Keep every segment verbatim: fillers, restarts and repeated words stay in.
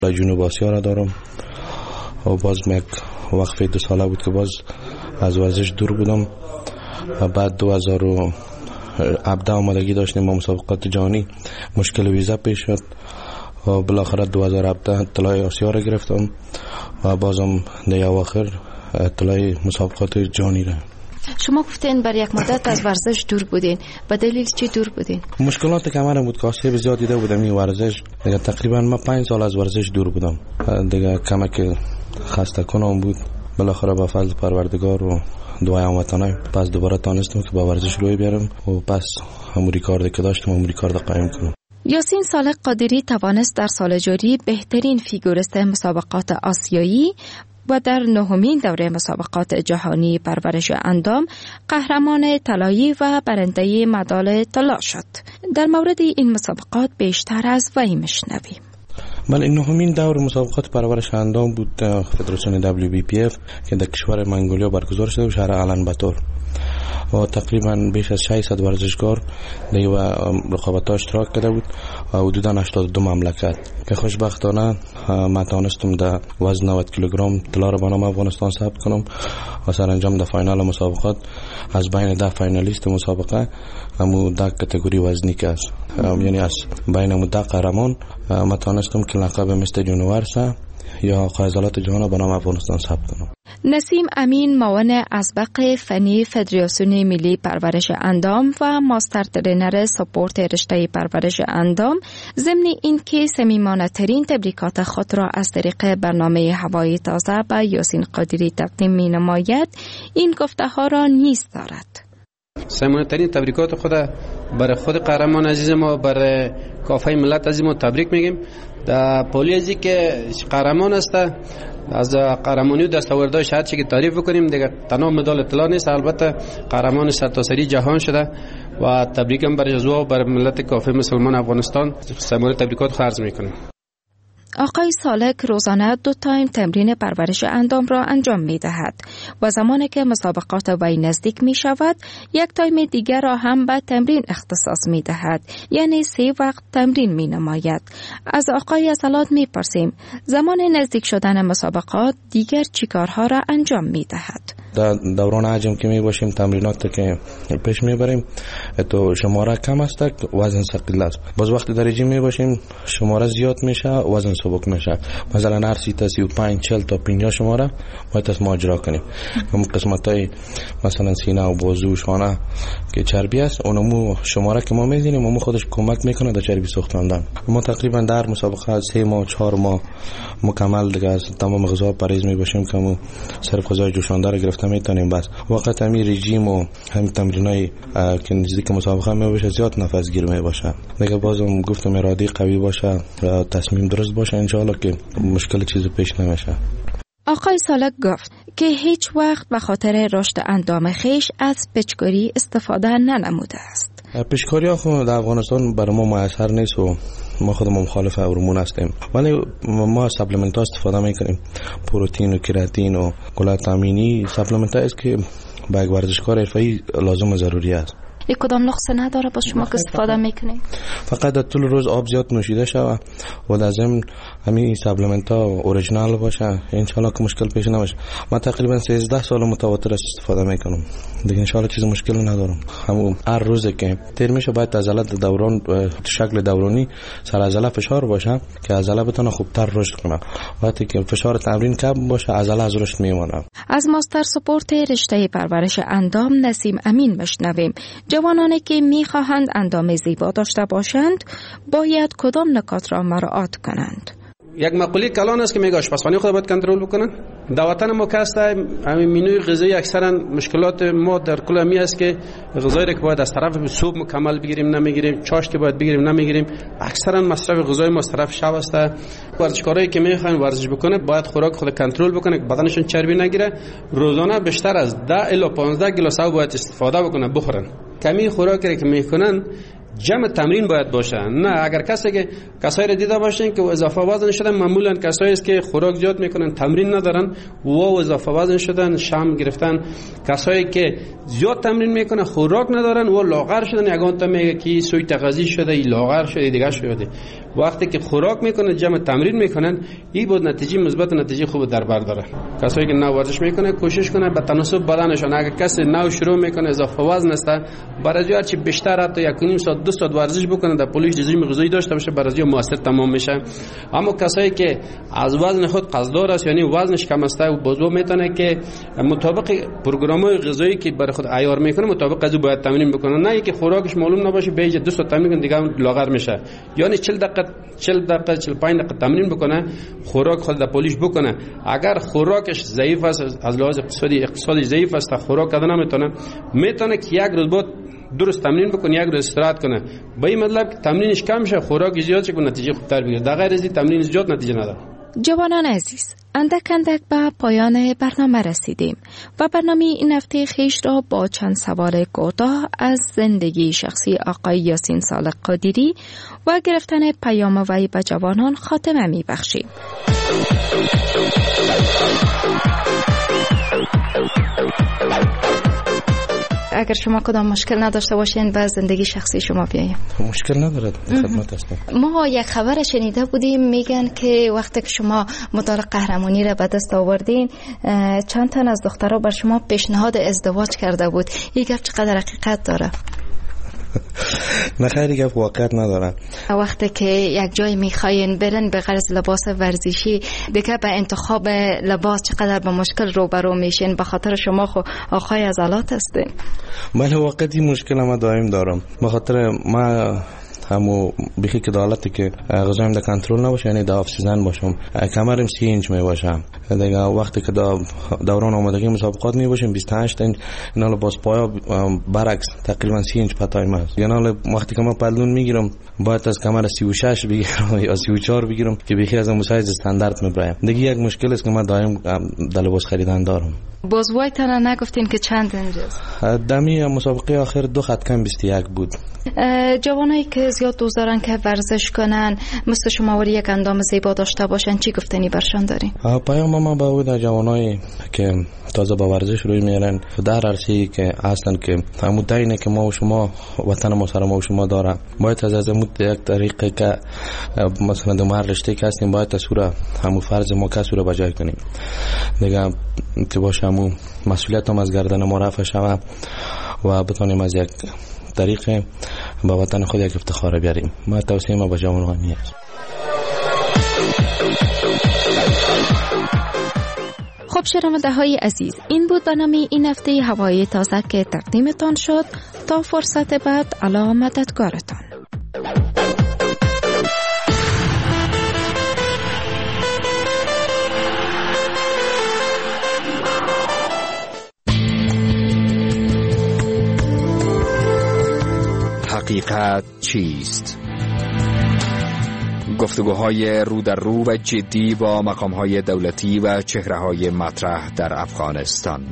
جنوب آسیا را دارم و باز یک وقفه دو ساله بود که باز از ورزش دور بودم و بعد دو هزار و هفده آمادگی داشتیم با مسابقات جهانی، مشکل ویزا پیش شد و بالاخره دو هزار و هفده طلای آسیا را گرفتم و بازم در اواخر طلای مسابقات جهانی را. شما گفتین بر یک مدت از ورزش دور بودین، به دلیل چی دور بودین؟ مشکلات کمر بود که آسیب زیاد دیده بودم این ورزش. دیگه تقریبا ما پنج سال از ورزش دور بودم، دیگه کمک خسته کنم بود. بالاخره با فضل پروردگار و دعای هموطنان پس دوباره تانستم که با ورزش روی بیارم و پس همون ریکارد که داشتم همون ریکارد قایم کنم. یاسین صالح قادری توانست در سال جاری بهترین فیگوریست مسابقات آسیایی و در نهمین دوره مسابقات جهانی پرورش اندام قهرمان طلایی و برنده مدال طلا شد. در مورد این مسابقات بیشتر از وی میشنویم. بله، این نهمین دور مسابقات پرورش اندام بود فدراسیون دبلیو بی پی اف که در کشور منگولیا برگزار شده بود، شهر آلان-باتور، و تقریبا بیش از ششصد ورزشکار در و رقابت‌ها اشتراک کرده بود و حدوداً هشتاد و دو مملکت که خوشبختانه من توانستم در وزن نود کیلوگرم طلا را به نام افغانستان ثبت کنم و سرانجام در فاینال مسابقات از بین ده فاینالیست مسابقه همو ده کاتگوری وزنی که است، یعنی از بین همو ده قهرمان من توانستم که لقب مستر یونیورس یا قهرمانات جهان به نام افغانستان ثبت کنم. نسیم امین معاون اسبق فنی فدراسیون ملی پرورش اندام و ماستر ترینر سپورت رشته پرورش اندام ضمن اینکه صمیمانه ترین تبریکات خود را از طریق برنامه هوای تازه به یاسین قادری تقدیم می نماید، این گفته ها را نیز دارد. صمیمانه ترین تبریکات خود برای خود قهرمان عزیز ما، برای کافه ملت عزیز ما تبریک میگیم. در پولی ازی که قهرمان است، از قهرمانی و دستاوردهای شاید چه که تعریف بکنیم دیگه، تنها مدال طلا نیست، البته قهرمان سرتاسری جهان شده و تبریکم برای جزو و برای ملت کافه مسلمان افغانستان صمیمانه تبریکات خرج میکنیم. آقای صالح روزانه دو تایم تمرین پرورش اندام را انجام می دهد و زمانی که مسابقات وی نزدیک می شود یک تایم دیگر را هم به تمرین اختصاص می دهد، یعنی سه وقت تمرین می نماید. از آقای عضلات می پرسیم زمان نزدیک شدن مسابقات دیگر چی کارها را انجام می دهد؟ در دوران حجم که می باشیم تمرینات که پیش می بریم تو شماره کم است وزن ثقیل است، باز وقتی در رژیم می باشیم شماره زیاد میشه وزن سبک میشه، مثلا هر سی تا سی و پنج چهل تا پنجاه شماره باید از ما اجرا کنیم. اون قسمت های مثلا سینه و بازو و شانه که چربی است اونمو شماره که ما میزنیم اونمو خودش کمک میکنه در چربی سوختاندن. ما تقریبا در مسابقه سه ماه چهار ماه مکمل دیگه از تمام غذا پرهیز می باشیم که مو صرف غذای جوشانده را گرفته میتونیم، بس وقت همین رژیم و همین تمرینای که نزدیک مسابقه می باشه زیاد نفس گیر می باشه دیگه. بازم گفتم اراده قوی باشه و تصمیم درست باشه ان شاء الله که مشکل چیزی پیش نمیشه. آقای صالح گفت که هیچ وقت به خاطر رشد اندام خیش از پیچکاری استفاده ننموده است. پیشکاری ها خود در افغانستان برای ما میسر نیست و ما خودمون مخالف هورمون هستیم، ولی ما سپلمنت ها استفاده میکنیم، پروتئین و کراتین و کلات امینی. سپلمنت ها است که به یک ورزشکار حرفه‌ای لازم و ضروری است. یک کدام نقص نداره با شما که استفاده میکنید؟ فقط در طول روز آب زیاد نوشیده شود و در ضمن همین سپلمنت ها اوریجینال باشه ان شاء الله که مشکل پیش نمیشه. من تقریبا سیزده سال متواتر استفاده میکنم دیگه، ان شاء الله چیز مشکلی ندارم. همون هر روز که تیر میشه باید عضلات دوران شکل دورانی سر عضله فشار باشه که عضله بتونه خوبتر رشد کنه. وقتی که فشار تمرین کم باشه عضله از رشد میمونه. از ماستر سپورت رشته پرورش اندام نسیم امین مشنویم جوانانی که میخواهند اندام زیبا داشته باشند باید کدام نکات را مراعات کنند؟ یک مقوله کلان است که میگه آشپزخانه خود باید کنترل بکنن. در وطن ما که هست همین منوی غذایی اکثرا مشکلات ما در کل می است که غذایی را که باید از طرف صبح مکمل بگیریم نمیگیریم، چاشت که باید بگیریم نمیگیریم. اکثرا مصرف غذای ما از طرف شب است. ورزشکارایی که میخوان ورزش بکنه باید خوراک خود کنترل بکنه که بدنشون چربی نگیره. روزانه بیشتر از ده الی پانزده گلاس آب باید استفاده بکنه بخورن. کمی خوراکی که میکنن جمع تمرین باید باشه. نه اگر کسی که کسایی رو دیده باشین که اضافه وزن شدن، معمولا کسایی است که خوراک زیاد میکنن، تمرین ندارن و اضافه وزن شدن، شام گرفتن. کسایی که زیاد تمرین میکنن خوراک ندارن و لاغر شدن، یگان تا میگه که سوی تغذیه شده، ای لاغر شده، دیگه شده. وقتی که خوراک میکنن، جمع تمرین میکنن، این بود نتیجه مثبت، نتیجه خوب در بر داره. کسایی که نو ورزش میکنه کوشش کنه به تناسب بدنشون. اگر کسی نو شروع میکنه اضافه وزن است، برای هر چی بیشتر حتی یک و نیم ساعت دو ساعت ورزش بکنه، در پولیش رژیم غذایی داشته باشه، برای موثر تمام میشه. اما کسایی که از وزن خود قصددار است، یعنی وزنش کم است و بازو میتونه که مطابق پروگرام‌های غذایی که برای خود عیار میکنه مطابق از باید تمرین بکنه. نه اینکه خوراکش معلوم نباشه بیج دو ساعت تمرین کنه دیگه لاغر میشه. یعنی چهل دقیقه چهل دقیقه چهل و پنج دقیقه تمرین بکنه، خوراک خود در پولیش بکنه. اگر خوراکش ضعیف است، از لحاظ اقتصادی اقتصادی ضعیف است، خوراک دادن نمیتونه، میتونه که یک روز بعد درست تمرین بکنه، یک روز استراحت کنه. با این مطلب که تمرینش کم شه، خوراک زیاد شه، نتیجه خوبتر بگیره. در غیر از این تمرین زیاد نتیجه نداره. جوانان عزیز، اندک اندک به پایان برنامه رسیدیم و برنامه این هفته خیش را با چند سوال کوتاه از زندگی شخصی آقای یاسین صالح قادری و گرفتن پیام وی به جوانان خاتمه می بخشیم. اگر شما کدام مشکل نداشته باشین به زندگی شخصی شما بیاییم. مشکل ندارد، خدمت هستم. ما یک خبر شنیده بودیم میگن که وقتی که شما مدال قهرمانی را به دست آوردین چند تن از دخترها بر شما پیشنهاد ازدواج کرده بود. این گپ چقدر حقیقت داره؟ نه خیلی گپ واقعیت نداره. وقتی که یک جای میخواین برن به غرض لباس ورزشی دیگه به انتخاب لباس چقدر به مشکل روبرو میشین؟ به خاطر شما خو آقای عضلات هستین. بله واقعی مشکل ما دائم دارم. به خاطر ما همو بخی که دالتی که غذایم در کنترل نباشه، یعنی در آف سیزن باشم، کمرم سی اینچ می باشم. دیگه وقتی که دوران آمادگی مسابقات می باشم بیست و هشت اینچ، اینا باز پایا برعکس تقریبا سی اینچ پتایم است. یعنی وقتی که من پلون میگیرم باید از کمر سی و شش بگیرم یا سی و چهار بگیرم که بخی از اون سایز استاندارد میبرم. دیگه یک مشکل است که من دائم در لباس خریدن دارم. باز وای تنها نگفتین که چند انجاز؟ دمی مسابقه آخر دو خط کم بیست و یک بود. جوانایی که زیاد دوست دارن که ورزش کنن مثل شما وری یک اندام زیبا داشته باشن چی گفتنی برشان داری؟ پیام ما به اون جوانایی که تازه با ورزش روی میارن در عرصه‌ای که اصلا که همون دینه که ما و شما وطن ما سر ما و شما داره، باید از از یک طریقه که مثلا در هر رشته که هستیم باید تصوره همون فرض ما کسو رو بجای کنیم دیگه که باشه همون مسئولیت هم از گردن ما رفع شوه و بتونیم از یک طریقه با وطن خود یک افتخار بیاریم. ما توصیه ما با جوانان میه. خب شنونده های عزیز، این بود برنامه این هفته هوای تازه که تقدیمتان شد. تا فرصت بعد الله مددگارتان. حقیقت چیست؟ گفتگوهای رو در رو و جدی با مقامهای دولتی و چهره‌های مطرح در افغانستان.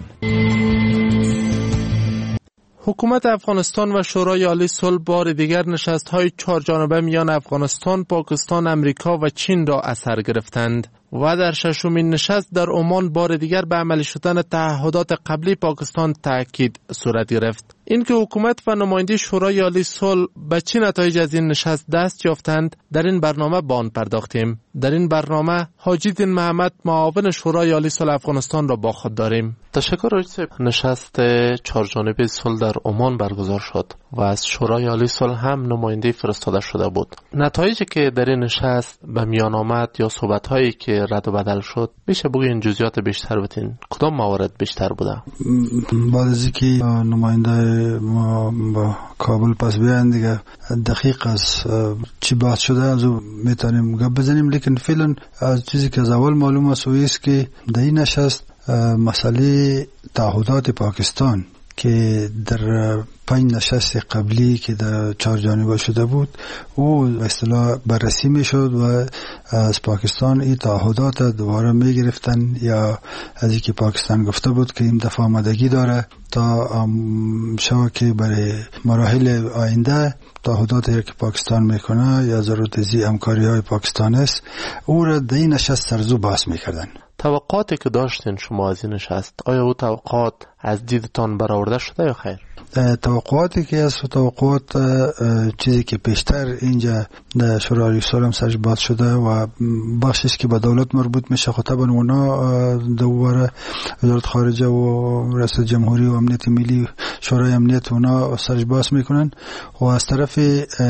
حکومت افغانستان و شورای عالی صلح بار دیگر نشست‌های چهار جانبه میان افغانستان، پاکستان، امریکا و چین را از سر گرفتند و در ششمین نشست در عمان بار دیگر به عملی شدن تعهدات قبلی پاکستان تأکید صورت گرفت. اینکه حکومت و نماینده شورای عالی صلح به چه نتایج از این نشست دست یافتند در این برنامه به آن پرداختیم. در این برنامه حاجی دین محمد معاون شورای عالی صلح افغانستان را با خود داریم. تشکر حاجی صاحب. نشست چهار جانبه صلح در عمان برگزار شد و از شورای عالی صلح هم نماینده فرستاده شده بود. نتایجی که در این نشست به میان آمد یا صحبت‌هایی که رد و بدل شد، میشه بگین جزئیات بیشتر بتین کدام موارد بیشتر بوده؟ بعد از اینکه نماینده ما با کابل پس بیان دیگه دقیق از چی بحث شده از میتونیم گپ بزنیم، لیکن فعلا از چیزی که از اول معلوم است است که در این نشست مسئله تعهدات پاکستان که در پنج نشست قبلی که در چهار جانبه شده بود او به اصطلاح بررسی میشد و از پاکستان این تعهدات دوباره میگرفتن، یا از اینکه پاکستان گفته بود که این دفعه آمادگی داره تا شو که برای مراحل آینده تعهداتی که پاکستان میکنه یا ضرورت زی همکاری های پاکستان است او را در این نشست سرزو بحث میکردن. توقعاتی که داشتین شما از این نشست، آیا او توقعات از دیدتان برآورده شده یا خیر؟ توقعاتی که از توقعات چیزی که پیشتر اینجا در شورای صلح هم سرش باز شده و بخشش که به دولت مربوط میشه خب طبعا اونا دوباره وزارت خارجه و رئیس جمهوری و امنیت ملی شورای امنیت اونا سرش باز میکنن و از طرف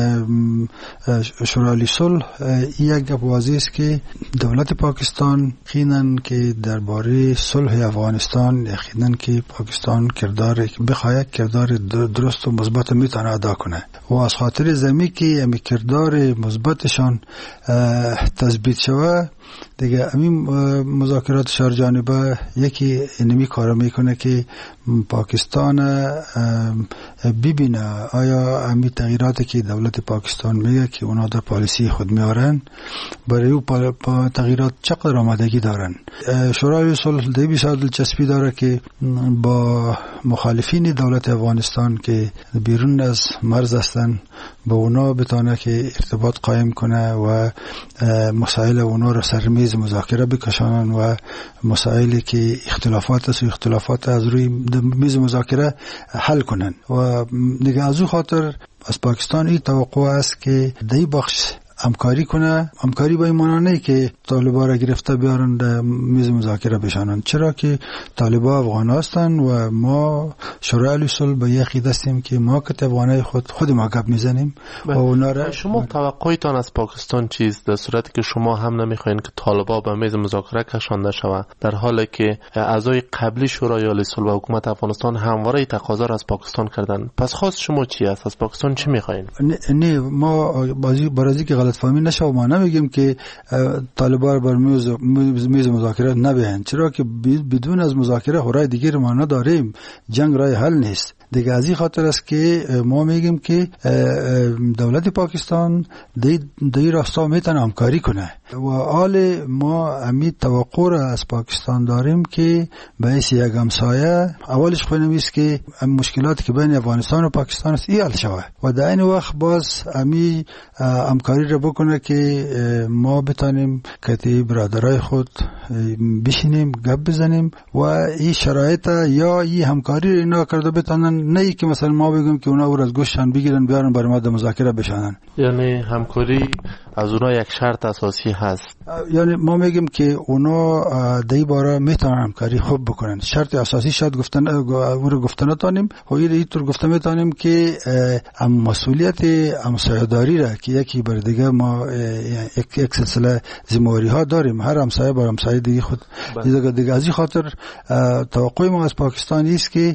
شورای صلح یک گپ واضح است که دولت پاکستان یقینا که درباره صلح افغانستان یقینا که پاکستان کردار بخواد کردار درست و مثبت میتونه ادا کنه و از خاطر زمین که امی کردار مثبتشان تثبیت شوه دیگه همین مذاکرات چهار جانبه یکی اینمی کارا میکنه که پاکستان ببینه آیا همین تغییراتی که دولت پاکستان میگه که اونا در پالیسی خود میارن برای او تغییرات چقدر آمادگی دارن. شورای صلح دی بسیار دلچسپی داره که با مخالفین دولت افغانستان که بیرون از مرز هستن با اونا بتونه که ارتباط قائم کنه و مسائل اونا رو سر میز مذاکره بکشانن و مسائلی که اختلافات است و اختلافات از روی میز مذاکره حل کنن و دیگه از او خاطر از پاکستان این توقع است که دی بخش همکاری کنه. همکاری با این معنی نه که طالبا را گرفته بیارن در میز مذاکره بشانن، چرا که طالبا افغان هستن و ما شورای صلح به یک عقیده هستیم که ما که افغانای خود خود ما گپ میزنیم و اونا را. شما توقعتان از پاکستان چیست در صورتی که شما هم نمیخواین که طالبا به میز مذاکره کشانده شود در حالی که اعضای قبلی شورای صلح و حکومت افغانستان همواره تقاضا را از پاکستان کردن؟ پس خواست شما چی است؟ از پاکستان چی میخواین؟ نه ما بازی برازی که غلط فهمی نشه و ما نمیگیم که طالبان بر میز میز مذاکره نبیان، چرا که بدون از مذاکره راه دیگه ما نداریم، جنگ راه حل نیست. دیگه از این خاطر است که ما میگیم که دولت پاکستان دی راستا میتونه همکاری کنه و حال ما امید توقع را از پاکستان داریم که باعث یک همسایه اولش خونم است که مشکلاتی که بین افغانستان و پاکستان است حل شود و در این وقت باز امی همکاری را بکنه که ما بتانیم که برادرای خود بشینیم گپ بزنیم و این شرایط یا این همکاری اینا کرده بتانن، نه ای که مثلا ما بگیم که اونا او از گوششان بگیرن بیارن برای ما در مذاکره بشانن. یعنی همکاری از اونا یک شرط اساسی هست. یعنی ما میگیم که اونا دی باره میتونن همکاری خوب بکنن. شرط اساسی شاید گفتن او رو گفتن نتانیم و این طور گفته میتونیم که ام مسئولیت همسایه‌داری را که یکی بر دیگه ما یک یک سلسله ذمه‌واری ها داریم، هر همسایه بر همسایه دیگه خود دیگه دیگه از این خاطر توقع ما از پاکستان است که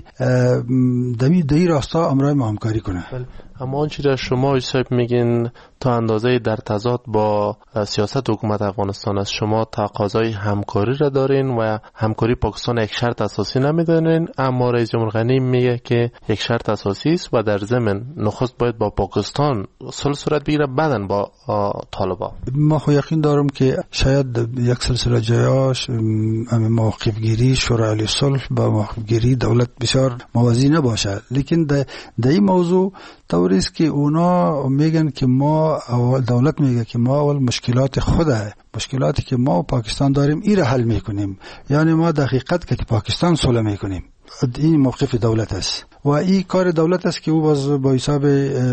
دمی دی راستا امرای ما همکاری کنه. اما آنچه را شما صاحب میگین تا اندازه در تضاد با سیاست حکومت افغانستان است، شما تقاضای همکاری را دارین و همکاری پاکستان یک شرط اساسی نمیدونین، اما رئیس جمهور غنی میگه که یک شرط اساسی است و در ضمن نخست باید با پاکستان صلح صورت بگیره بعدن با طالبان. ما خو یقین دارم که شاید یک سلسله جایاش موقف گیری شورای صلح با موقف گیری دولت بسیار موازی نباشه، لیکن در این موضوع طوری است که اونا میگن که ما اول دولت میگه که ما اول مشکلات خوده مشکلاتی که ما و پاکستان داریم این را حل میکنیم، یعنی ما دقیقت که پاکستان صلح میکنیم. این موقف دولت است و این کار دولت است که او باز با حساب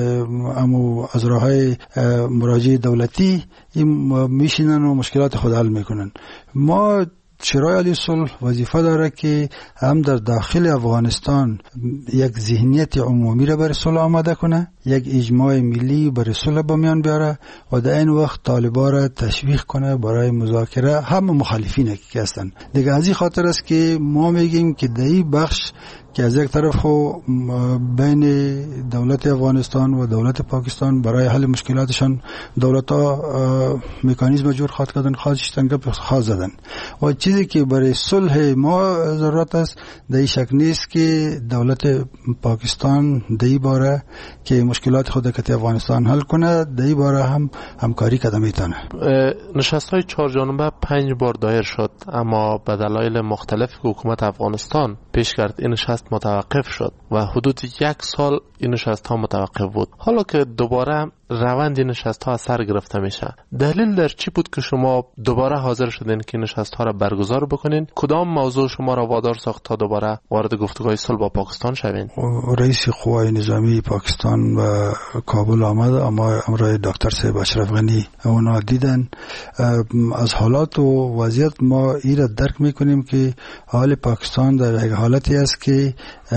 امو از راههای مراجع دولتی این میشینن و مشکلات خود حل میکنن. ما شورای عالی صلح وظیفه داره که هم در داخل افغانستان یک ذهنیت عمومی را برای صلح آماده کنه، یک اجماع ملی برای صلح به میان بیاره و در این وقت طالبان را تشویق کنه برای مذاکره، هم مخالفین که هستن. دیگه از این خاطر است که ما میگیم که در این بخش که از یک طرف خو بین دولت افغانستان و دولت پاکستان برای حل مشکلاتشان دولت ها مکانیزم جور خواهد کردن، خواهدشتن گپ خواهد زدن و چیزی که برای صلح ما ضرورت است در این شک نیست که دولت پاکستان در این باره که مشکلات خود که افغانستان حل کنه در این باره هم همکاری کده میتونه. نشست های چهار جانبه پنج بار دایر شد، اما به دلایل مختلف حکومت افغانستان پیش کرد این نشست متوقف شد و حدود یک سال این نشست ها متوقف بود. حالا که دوباره روند این نشست ها از سر گرفته میشه، دلیل در چی بود که شما دوباره حاضر شدین که نشست ها را برگزار بکنین؟ کدام موضوع شما را وادار ساخت تا دوباره وارد گفتگوهای صلح با پاکستان شوین؟ رئیس قوای نظامی پاکستان و کابل آمد، اما امروز دکتر صاحب اشرف غنی اونا دیدن. از حالات و وضعیت ما این را درک میکنیم که حال پاکستان در یک حالتی است که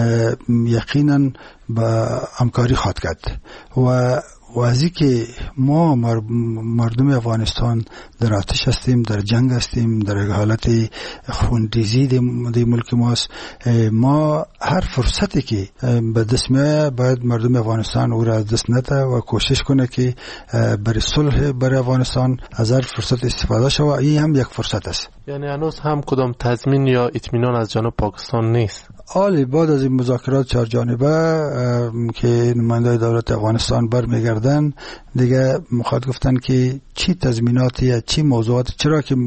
یقینا با همکاری خواهد کرد و وازی که ما مردم افغانستان در آتش هستیم، در جنگ هستیم، در یک حالت خونریزی در ملک ماست. ما هر فرصتی که به دست میاد باید مردم افغانستان او را از دست نده و کوشش کنه که برای صلح برای افغانستان از هر فرصت استفاده شود. این هم یک فرصت است. یعنی هنوز هم کدام تضمین یا اطمینان از جانب پاکستان نیست؟ حالی بعد از این مذاکرات چهار جانبه که نماینده دولت افغانستان برمیگردن دیگه میخواد گفتن که چی تضمیناتی یا چی موضوعات، چرا که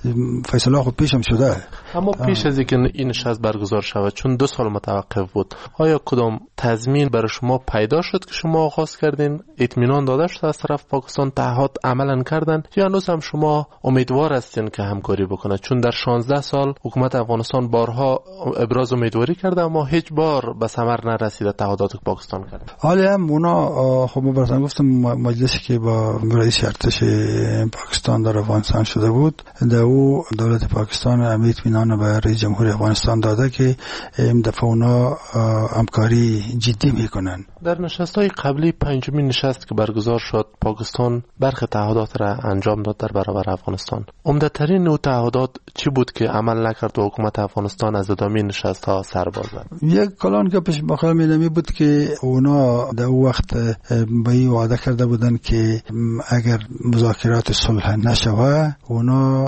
فیصله خود پیشم شده. اما پیش از اینکه این نشست برگزار شود، چون دو سال متوقف بود، آیا کدام تضمین برای شما پیدا شد که شما آغاز کردین؟ اطمینان داده شد از طرف پاکستان، تعهد عملا کردن، یا هنوز هم شما امیدوار هستین که همکاری بکنه؟ چون در شانزده سال حکومت افغانستان بارها ابراز امیدواری کرده اما هیچ بار به ثمر نرسیده تعهدات پاکستان کرده. حالا هم اونا خب ما براتون گفتم مجلسی که با رئیس ارتش پاکستان در افغانستان شده بود، در او دولت پاکستان اطمینان به رئیس جمهور افغانستان داده که این دفعه اونا همکاری جدی میکنن. در نشست‌های قبلی پنجمین نشست که برگزار شد، پاکستان برخی تعهدات را انجام داد در برابر افغانستان. عمده‌ترین نوع تعهدات چی بود که عمل نکرد و حکومت افغانستان از ادامه نشست‌ها سر باز زد؟ یک کلان که پیش بخوام می‌نمی بود که اونا در اون وقت به این وعده کرده بودن که اگر مذاکرات صلح نشود اونا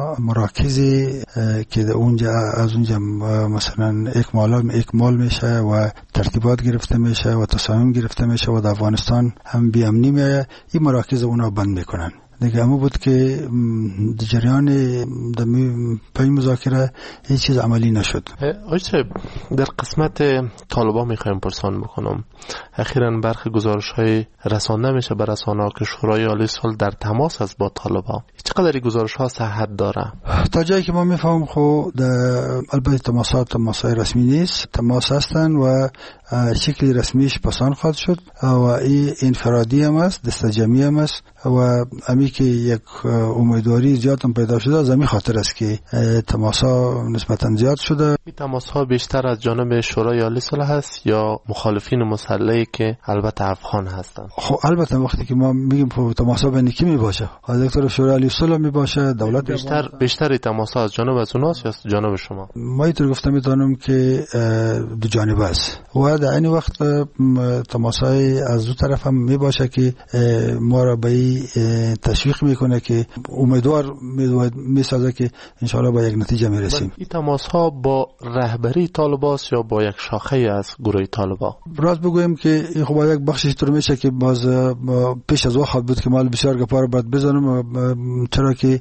مراکزی که اونجا از اونجا مثلا اکمال اکمال میشه و ترتیبات گرفته میشه و تصامیم گرفته میشه و در افغانستان هم بیامنی میه، این مراکز اونا بند میکنن. دیگه همون بود که جریان در پی مذاکره هیچ چیز عملی نشد. آیچه در قسمت طالبان میخوایم پرسان بکنم، اخیراً برخی گزارش های رسانده میشه به رسانه ها که شورای عالی صلح در تماس است با طالبان. چقدر گزارش ها صحت داره؟ تا جایی که ما میفهمم خود البته تماسات تماسای رسمی نیست، تماس هستن و شکل رسمیش پسان خواهد شد و این انفرادی هم است، دست جمعی هم است و امی که یک امیدواری زیاد هم پیدا شده از همین خاطر است که تماسا نسبتا زیاد شده. این تماس‌ها بیشتر از جانب شورای عالی صلح هست یا مخالفین مسلحی که البته افغان هستند؟ خب البته وقتی که ما میگیم تماسا بین کی میباشه؟ از یک طرف شورای عالی صلح میباشه، دولت بیشتر بیشتر تماسا از جانب از اوناست یا از جانب شما؟ ما اینطور گفتم میتونم که دو جانبه است و در این وقت تماسای از دو طرف هم میباشه که ما را به تشویق میکنه که امیدوار میسازه که انشاءالله با یک نتیجه میرسیم. این تماس ها با رهبری طالبان یا با یک شاخه از گروه طالبان؟ راست بگویم که این خب یک بخشش طور میشه که باز پیش از وقت بود که مال بسیار گپا رو باید بزنم، چرا که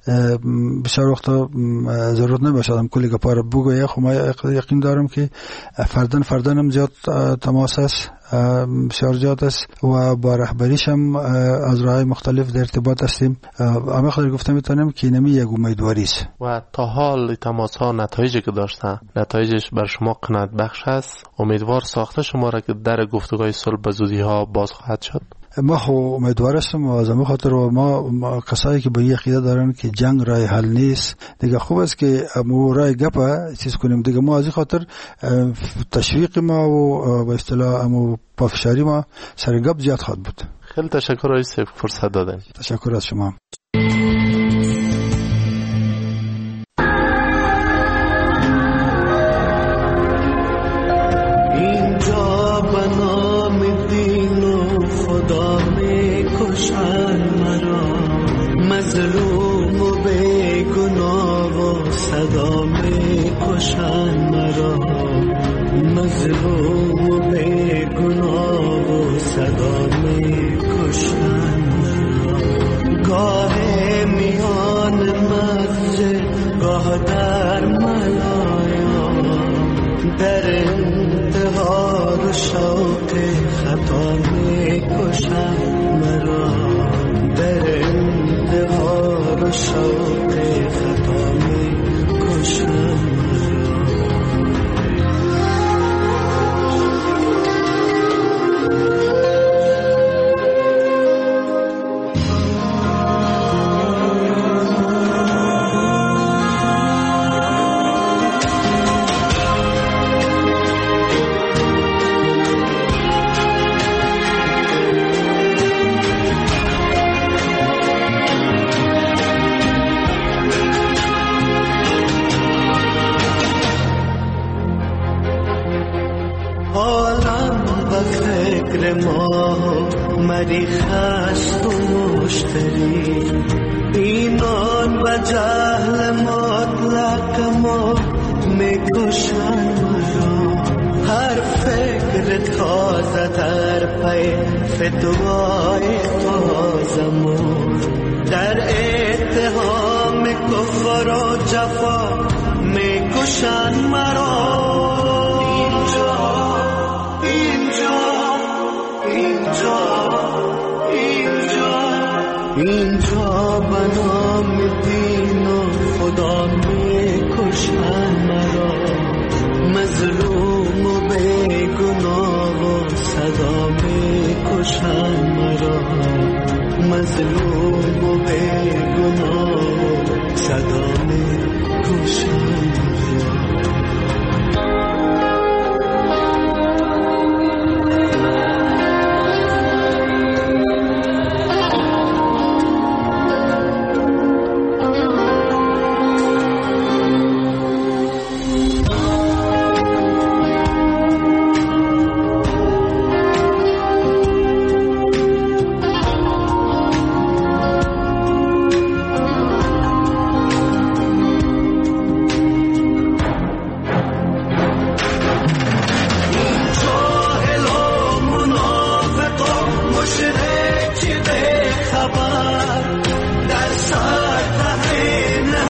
بسیار وقتا ضرورت نمیشه کلی گپا رو بگویم. خب ما یقین دارم که فردن فردن هم زیاد تماس است، بسیار زیاد است و با رهبریش هم از راه مختلف در ارتباط هستیم. اما خیلی گفتم میتونم که نمی یک امیدواری است. و تا حال تماس ها نتایجی که داشتن، نتایجش بر شما قناعت بخش است؟ امیدوار ساخته شما را که در گفتگوهای صلح به زودی ها باز خواهد شد؟ ما خو امیدوار هستم و از همه خاطر و ما, ما کسایی که به این عقیده دارن که جنگ رای حل نیست، دیگه خوب است که مو رای گپا چیز کنیم. دیگه ما از این خاطر تشویق ما و به اصطلاح امو پافشاری ما سر گپ زیاد خواهد بود. خیلی تشکر رئیس فرصت دادن. تشکر از شما. و صدا می کشن مرا، مظلوم و بیگناه و صدا می کشن مرا. گاه میان مسجد گاه در ملایا، در انتظار شوق خطا می کشن مرا، در انتظار شوق خطا می کشن مرا. مری خست و مشتری، اینان و جهل مطلق ما میکشن مرا. هر فکر تازه در پی فتوای تازمون، در اتهام کفر و جفا میکشن مرا. اینجا اینجا اینجا اینجا بنام دین و خدا می کشن مرا، مظلوم و بیگناه و صدا می کشن مرا، مظلوم